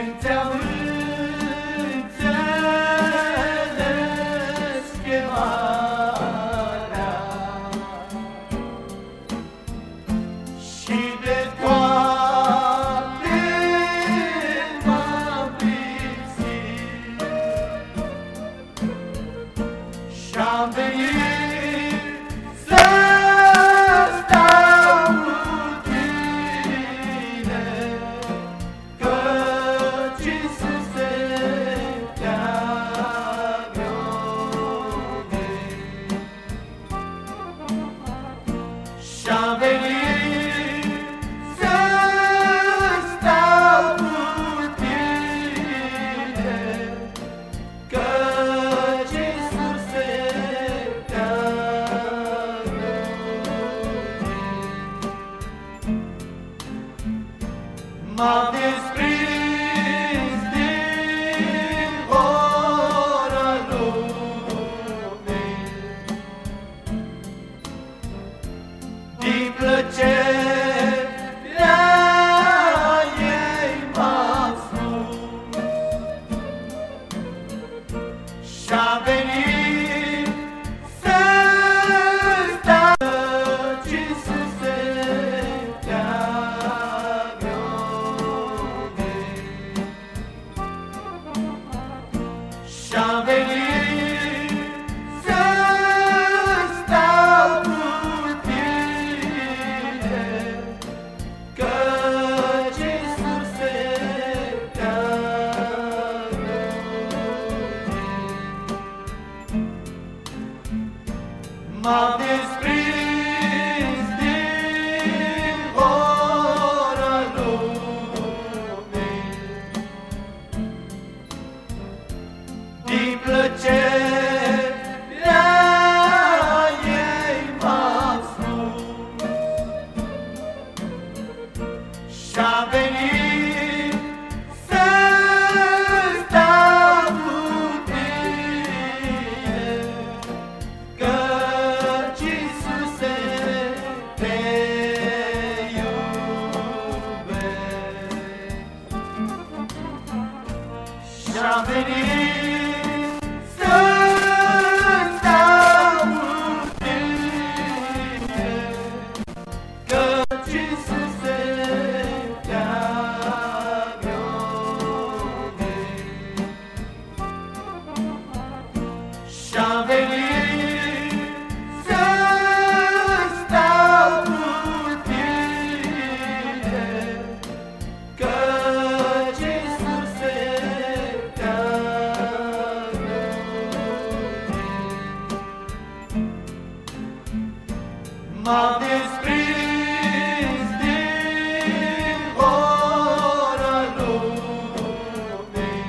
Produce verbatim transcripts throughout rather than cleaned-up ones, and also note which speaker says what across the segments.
Speaker 1: ți-am înțeles chemarea și de toate m-am lipsit și-am venit să stau cu tine, căci Iisuse te-am iubit. Și-am venit să stau cu tine, căci Iisuse te-am iubit. M-am desprins din ora lumii, din plăcerea ei m-am sfânt și-am venit să stau, căci Iisuse te-am iubit. Și-am venit să stau cu tine, căci Iisuse te-am iubit. M-am desprins din ora lumii, din plăcerea ei m-am sfânt și-am venit să stau cu tine, căci Iisuse te iubesc. Și-am venit să stau cu tine, căci Iisuse te-am iubit. Și-am venit să stau cu tine, căci Iisuse te-am iubit. M-am desprins din ora lumii,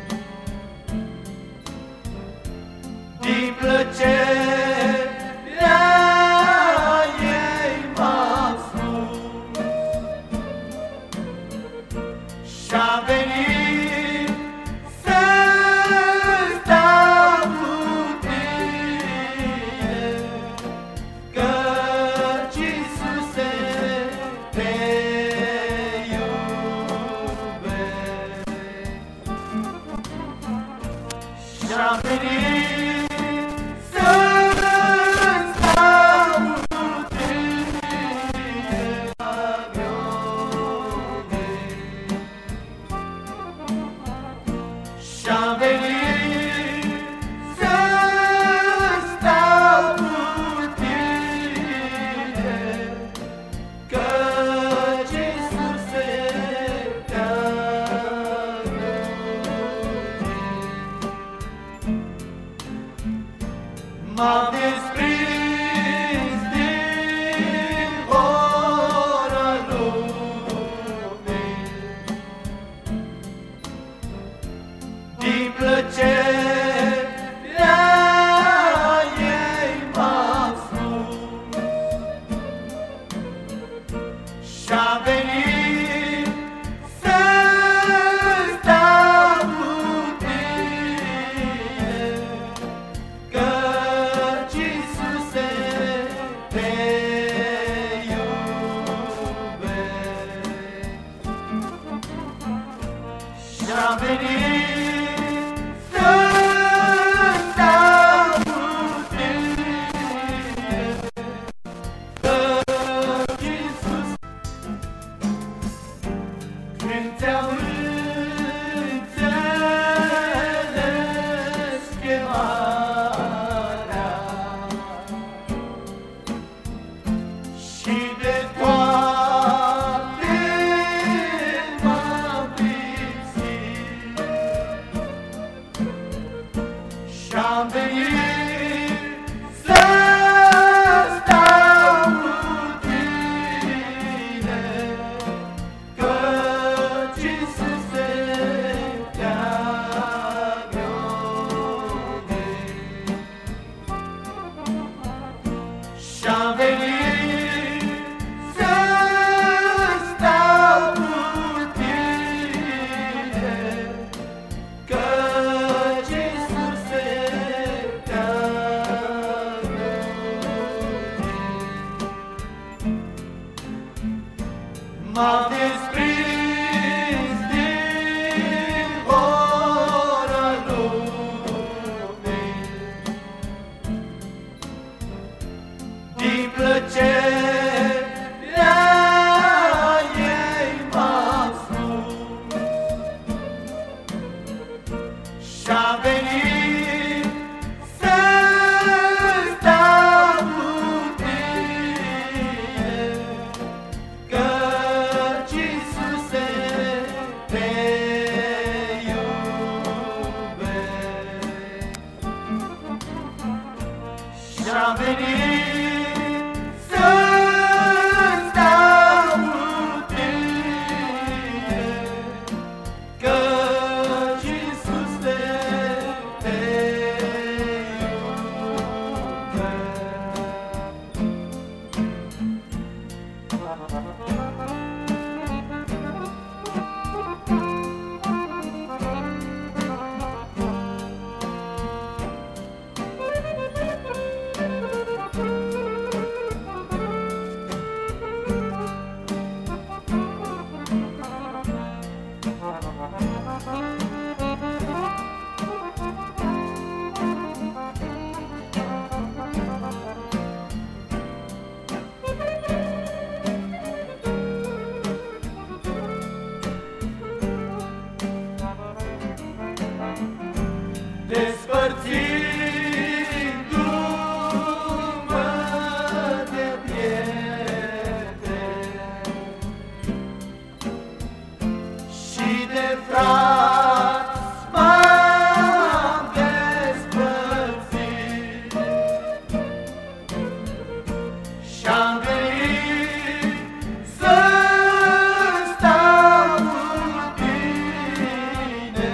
Speaker 1: din plăcerea ei m-am sfânt și-am venit să stau cu tine, căci Iisuse te iubesc. Și-am venit să stau cu tine, te-am iubit. Și-am venit să stau cu tine, căci Iisuse te-am iubit. M-am desprins din ora lumii, din plăcerea ei m-am sfânt și-am venit să stau cu tine, căci Iisuse te iubesc. Și-a venit să-ți aud tine, căci Iisus, când te-am înțeles chemarea și de toate m-am lipsit, și-am venit să stau cu tine, căci Iisuse te-am iubit. Și-am venit să stau cu tine, căci Iisuse te-am iubit. M-am desprins din ora lumii, din plăcerea ei m-am frânt, și-am venit să stau cu tine, căci Iisuse te iubesc. Și-am venit să stau cu tine, căci Iisuse te despărțindu-mă de prieteni și de frați m-am despărțit, și-am venit să stau cu tine,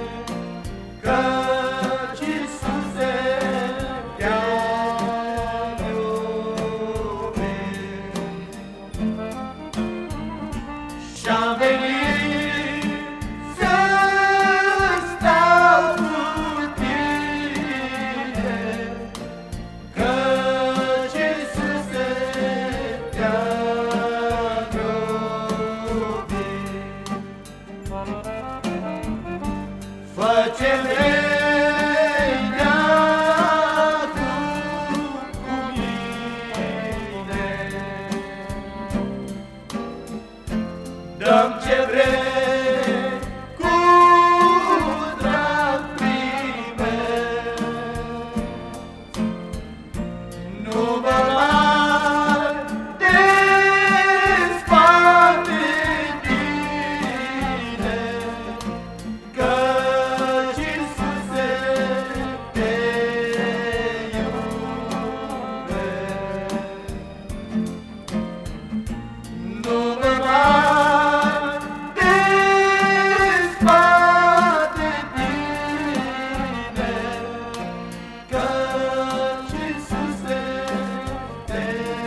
Speaker 1: căci Iisuse te-am iubit. Și-am venit să stau cu tine, căci Iisuse te-am iubit. Fă ce vrei de-acum cu mine, dă-mi ce vrei cu drag primesc. Nu mă mai despart de tine, căci Iisuse te iubesc. Nu mă mai despart de tine, căci Iisuse te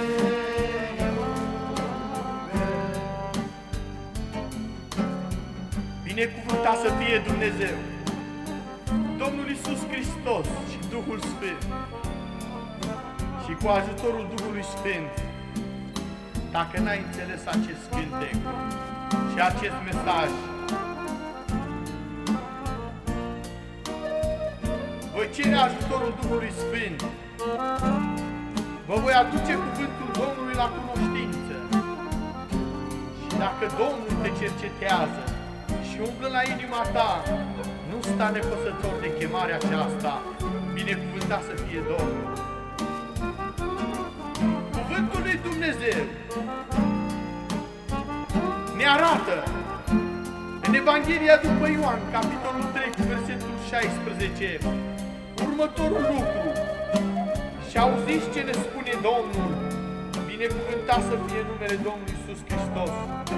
Speaker 1: iubesc.
Speaker 2: Binecuvântat să fie Dumnezeu, Domnul Iisus Hristos și Duhul Sfânt. Și cu ajutorul Duhului Sfânt, dacă n-ai înțeles acest cântec și acest mesaj, cere ajutorul Duhului Sfânt, vă voi aduce cuvântul Domnului la cunoștință. Și dacă Domnul te cercetează și umblă la inima ta, nu sta nepăsător de chemarea aceasta, binecuvântat să fie Domnul. Cuvântul lui Dumnezeu ne arată în Evanghelia după Ioan, capitolul trei, cu versetul șaisprezece, următorul lucru. Și auziți ce ne spune Domnul, binecuvântat să fie numele Domnului Iisus Hristos.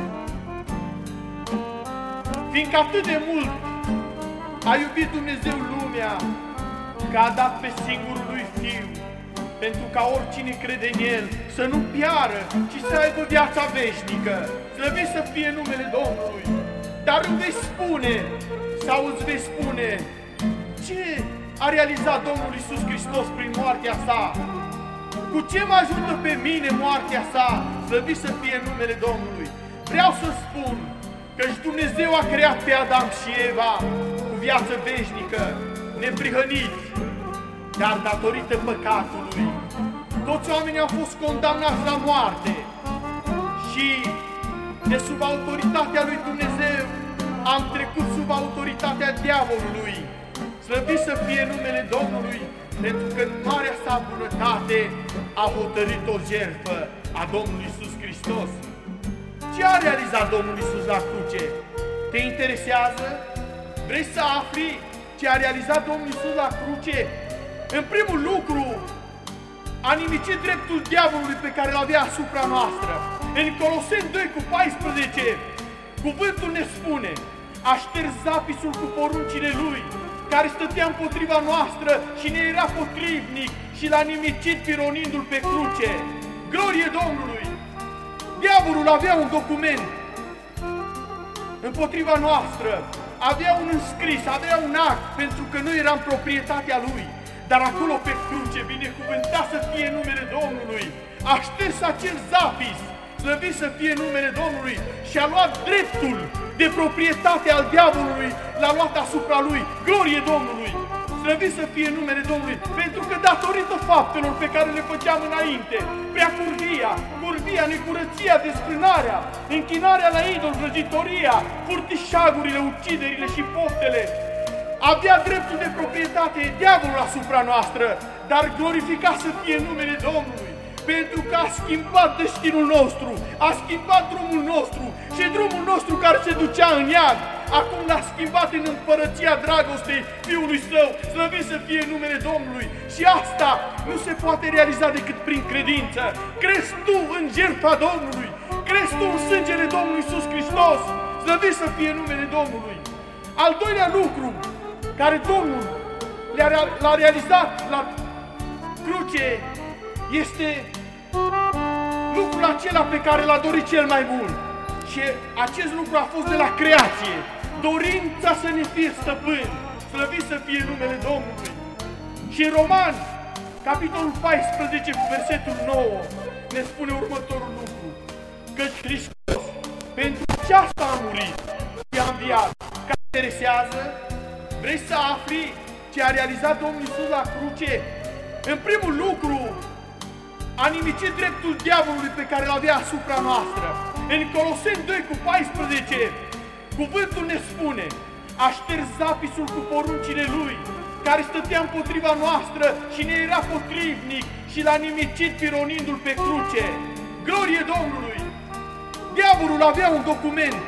Speaker 2: Fiindcă atât de mult a iubit Dumnezeu lumea, că a dat pe singurul lui Fiu, pentru ca oricine crede în El să nu piară, ci să aibă viața veșnică. Slăvit să fie numele Domnului. Dar îmi vei spune, sau îți vei spune, ce a realizat Domnul Iisus Hristos prin moartea sa? Cu ce mă ajută pe mine moartea sa? Slăvit să fie numele Domnului. Vreau să spun că și Dumnezeu a creat pe Adam și Eva cu viață veșnică, neprihăniți, dar datorită păcatului, toți oamenii au fost condamnați la moarte și de sub autoritatea lui Dumnezeu am trecut sub autoritatea diavolului. Slăvit să fie numele Domnului, pentru că în marea sa bunătate a hotărât o jertfă a Domnului Iisus Hristos. Ce a realizat Domnul Iisus la cruce? Te interesează? Vrei să afli ce a realizat Domnul Iisus la cruce? În primul lucru, a nimicit dreptul diavolului pe care îl avea asupra noastră. În Coloseni doi cu paisprezece, cuvântul ne spune: a șters zapisul cu poruncile lui, care stătea împotriva noastră și ne era potrivnic, și l-a nimicit pironindu-l pe cruce. Glorie Domnului! Diavolul avea un document împotriva noastră, avea un înscris, avea un act, pentru că noi eram proprietatea lui. Dar acolo pe cruce, binecuvântat să fie numele Domnului, a șters acel zapis, slăvit să fie numele Domnului, și a luat dreptul de proprietate al diavolului, l-a luat asupra lui. Glorie Domnului! Slăvit să fie numele Domnului, pentru că datorită faptelor pe care le făceam înainte, prea curvia, curvia, necurăția, desfrânarea, închinarea la idol, vrăjitoria, furtișagurile, uciderile și poftele, avea dreptul de proprietate diavolul asupra noastră, dar glorificat să fie numele Domnului, pentru că a schimbat destinul nostru, a schimbat drumul nostru, și drumul nostru care se ducea în iad, acum l-a schimbat în împărăția dragostei Fiului Său. Slăvit să fie numele Domnului. Și asta nu se poate realiza decât prin credință. Crezi tu în jertfa Domnului? Crezi tu în sângele Domnului Iisus Hristos? Slăvit să fie numele Domnului. Al doilea lucru care Domnul l-a realizat la cruce este lucrul acela pe care l-a dorit cel mai mult. Și acest lucru a fost de la creație, dorința să ne fie stăpâni. Slăvit să fie numele Domnului. Și în Romani, capitolul paisprezece, cu versetul nouă, ne spune următorul lucru: căci Hristos pentru aceasta a murit și a înviat. Care te interesează? Vrei să afli ce a realizat Domnul Iisus la cruce? În primul lucru, a nimicit dreptul diavolului pe care îl avea asupra noastră. În Coloseni doi cu paisprezece, cuvântul ne spune: a șters zapisul cu poruncile lui, care stătea împotriva noastră și ne era potrivnic, și l-a nimicit pironindu-l pe cruce. Glorie Domnului! Diavolul avea un document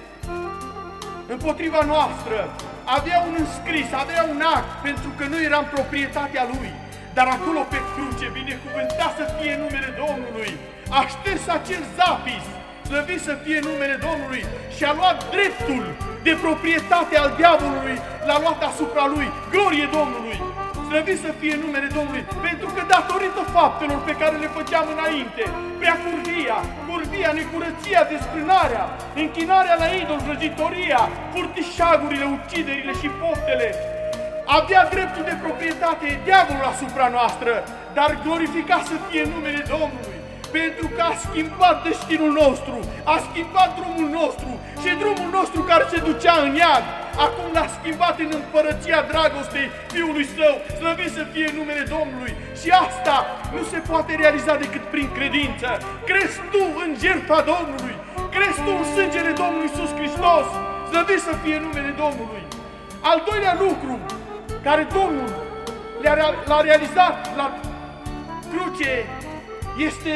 Speaker 2: împotriva noastră, avea un înscris, avea un act, pentru că noi eram proprietatea lui. Dar acolo pe cruce, binecuvântat să fie numele Domnului, a șters acel zapis, slăvit să fie numele Domnului, și a luat dreptul de proprietate al diavolului, l-a luat asupra lui. Glorie Domnului! Slăvit să fie numele Domnului, pentru că datorită faptelor pe care le făceam înainte, prea curvia, curvia, necurăția, desfrânarea, închinarea la idol, vrăjitoria, furtișagurile, uciderile și poftele, avea dreptul de proprietate diavolul asupra noastră, dar glorificat să fie numele Domnului, pentru că a schimbat destinul nostru, a schimbat drumul nostru, și drumul nostru care se ducea în iad, acum l-a schimbat în împărăția dragostei Fiului Său, slăvit să fie numele Domnului. Și asta nu se poate realiza decât prin credință. Crezi tu în jertfa Domnului? Crezi tu în sângele Domnului Iisus Hristos? Slăvit să fie numele Domnului. Al doilea lucru care Domnul l-a realizat la cruce este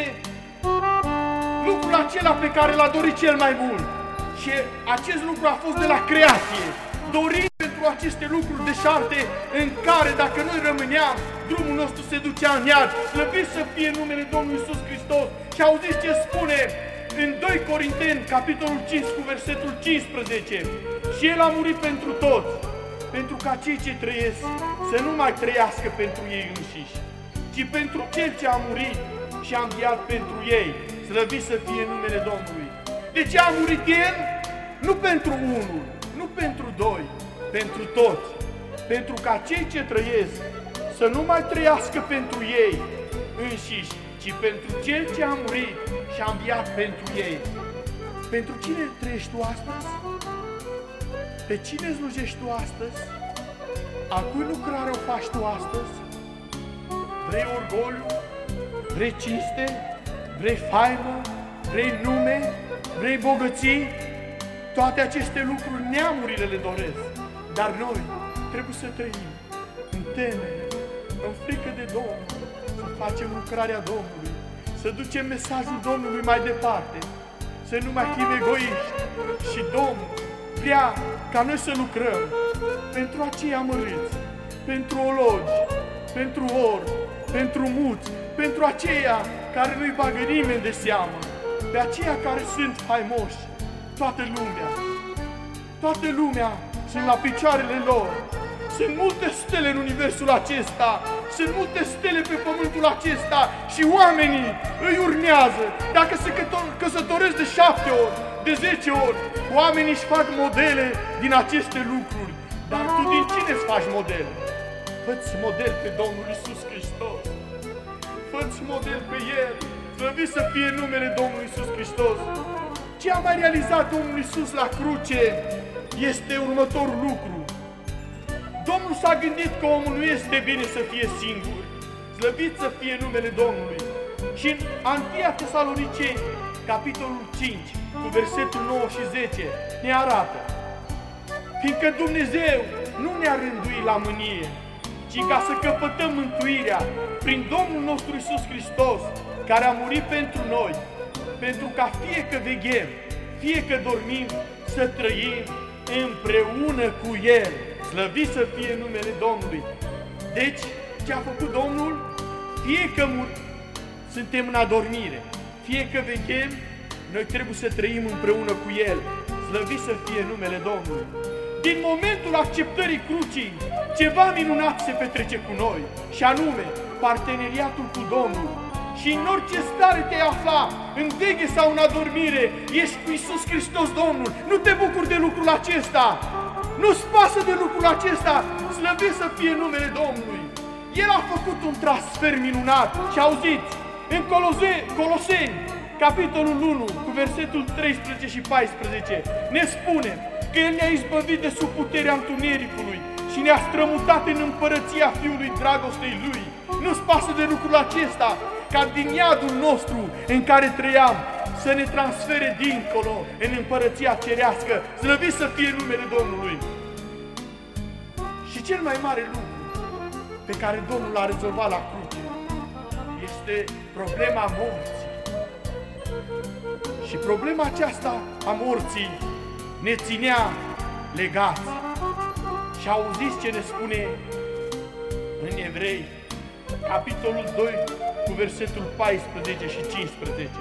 Speaker 2: lucrul acela pe care l-a dorit cel mai mult. Și acest lucru a fost de la creație. Dorim pentru aceste lucruri deșarte în care, dacă noi rămâneam, drumul nostru se ducea în iad. Slăvit să fie numele Domnului Iisus Hristos. Și auziți ce spune în doi Corinteni, capitolul cinci, cu versetul cincisprezece. Și El a murit pentru toți, pentru ca cei ce trăiesc să nu mai trăiască pentru ei înșiși, ci pentru Cel ce a murit și a înviat pentru ei. Slăvit să fie numele Domnului. De ce a murit El? Nu pentru unul, nu pentru doi, pentru toți. Pentru ca cei ce trăiesc să nu mai trăiască pentru ei înșiși, ci pentru Cel ce a murit și a înviat pentru ei. Pentru cine trăiești tu astăzi? Pe cine slujești tu astăzi? A cui lucrare o faci tu astăzi? Vrei orgoliu? Vrei cinste? Vrei faimă? Vrei nume? Vrei bogății? Toate aceste lucruri neamurile le doresc. Dar noi trebuie să trăim în temere, în frică de Domnul, să facem lucrarea Domnului, să ducem mesajul Domnului mai departe, să nu mai fim egoiști. Și Domnul vrea ca noi să lucrăm pentru acei amărâți, pentru ologi, pentru orbi, pentru muți, pentru aceia care nu-i bagă nimeni de seamă, pe aceia care sunt faimoși. Toată lumea, toată lumea sunt la picioarele lor. Sunt multe stele în universul acesta, sunt multe stele pe pământul acesta și oamenii îi urmează. Dacă se căsătoresc de șapte ori, de zece ori, oamenii își fac modele din aceste lucruri. Dar tu din cine îți faci model? Fă-ți model pe Domnul Iisus Hristos. Fă-ți model pe El. Slăvit să fie numele Domnului Iisus Hristos. Ce a mai realizat Domnul Iisus la cruce este următorul lucru. Domnul s-a gândit că omul nu este bine să fie singur. Slăvit să fie numele Domnului. Și în întâi Tesaloniceni, capitolul cinci, cu versetul nouă și zece, ne arată: fiindcă Dumnezeu nu ne-a rânduit la mânie, ci ca să căpătăm mântuirea prin Domnul nostru Iisus Hristos, care a murit pentru noi, pentru ca fie că veghem, fie că dormim, să trăim împreună cu El. Slăvit să fie numele Domnului. Deci, ce a făcut Domnul? Fie că suntem în adormire, fie că veghem, noi trebuie să trăim împreună cu El. Slăvit să fie numele Domnului. Din momentul acceptării crucii, ceva minunat se petrece cu noi, și anume parteneriatul cu Domnul. Și în orice stare te afla, în veghe sau în adormire, ești cu Iisus Hristos Domnul. Nu te bucuri de lucrul acesta, nu-ți pasă de lucrul acesta. Slăvit să fie numele Domnului. El a făcut un transfer minunat. Și auziți, în Coloseni, capitolul unu, cu versetul treisprezece și paisprezece, ne spune că El ne-a izbăvit de sub puterea întunericului și ne-a strămutat în împărăția Fiului dragostei Lui. Nu-ți pasă de lucrul acesta, ca din iadul nostru în care trăiam să ne transfere dincolo în împărăția cerească. Slăvit să fie numele Domnului. Și cel mai mare lucru pe care Domnul l-a rezolvat la cruce este problema morții. Și problema aceasta a morții ne ținea legați. Și auziți ce ne spune în Evrei, capitolul doi, cu versetul paisprezece și cincisprezece.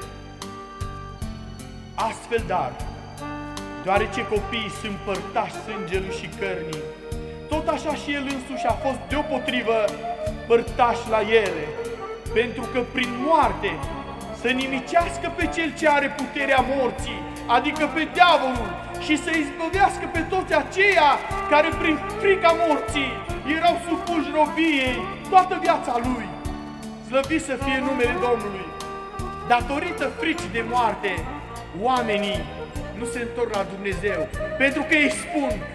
Speaker 2: Astfel, dar, deoarece copiii sunt părtași sângelui și cărnii, tot așa și El însuși a fost deopotrivă părtaș la ele, pentru că prin moarte să nimicească pe Cel ce are puterea morții, adică pe diavolul, și să izbăvească pe toți aceia care prin frica morții erau supuși robiei toată viața Lui. Slăvit să fie numele Domnului. Datorită fricii de moarte, oamenii nu se întorc la Dumnezeu, pentru că ei spun: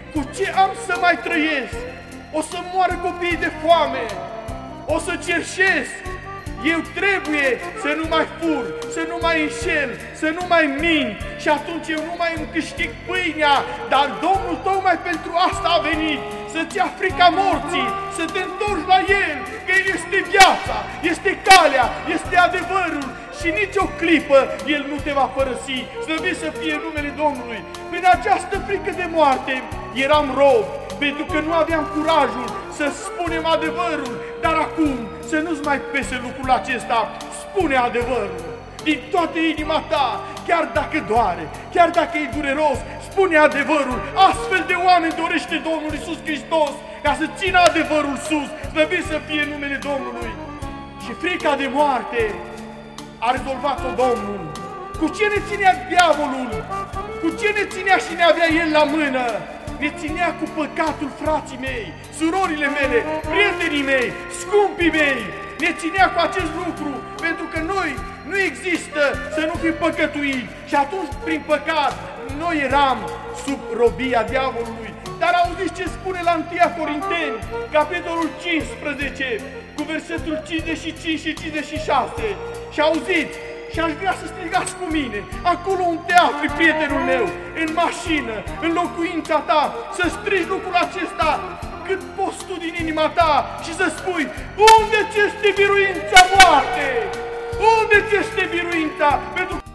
Speaker 2: cu ce am să mai trăiesc? O să moară copiii de foame, o să cerșesc. Eu trebuie să nu mai fur, să nu mai înșel, să nu mai mint și atunci eu nu mai îmi câștig pâinea, dar Domnul tocmai pentru asta a venit, să-ți ia frica morții, să te întorci la El, că El este viața, este calea, este adevărul și nici o clipă El nu te va părăsi, slăvit să fie numele Domnului. Prin această frică de moarte eram rob, pentru că nu aveam curajul să spunem adevărul, dar acum să nu-ți mai pese lucrul acesta, spune adevărul din toată inima ta, chiar dacă doare, chiar dacă e dureros, spune adevărul. Astfel de oameni dorește Domnul Iisus Hristos, ca să țină adevărul sus, slăvit să fie numele Domnului. Și frica de moarte a rezolvat-o Domnul. Cu ce ne ținea diavolul? Cu ce ne ținea și ne avea el la mână? Ne ținea cu păcatul, frații mei, surorile mele, prietenii mei, scumpii mei. Ne ținea cu acest lucru, pentru că noi nu există să nu fim păcătuiți. Și atunci, prin păcat, noi eram sub robia diavolului. Dar auziți ce spune la întâi Corinteni, capitolul cincisprezece, cu versetul cincizeci și cinci și cincizeci și șase. Și auziți, și aș vrea să strigați cu mine, acolo unde te afli, prietenul meu, în mașină, în locuința ta, să strigi lucrul acesta cât poți tu din inima ta și să spui: unde ți este biruința, moarte? Unde ți este biruința? Pentru